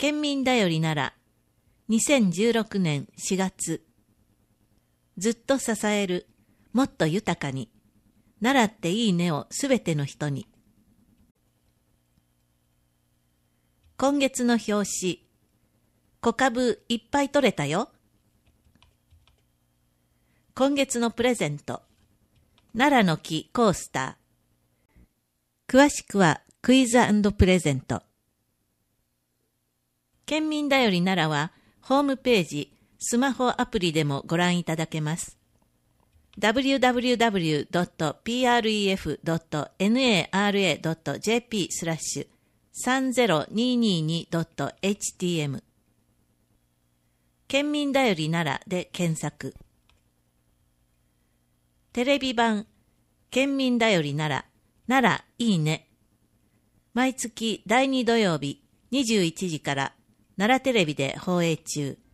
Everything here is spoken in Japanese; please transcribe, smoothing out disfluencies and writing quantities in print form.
県民だよりなら、2016年4月。ずっと支える、もっと豊かに。習っていいねをすべての人に。今月の表紙。小株いっぱい取れたよ。今月のプレゼント。奈良の木コースター。詳しくはクイズ&プレゼント。県民だより奈良はホームページ、スマホアプリでもご覧いただけます。www.pref.nara.jp/30222.htm 県民だより奈良で検索。テレビ版県民だより奈良いいね。毎月第2土曜日21時から奈良テレビで放映中。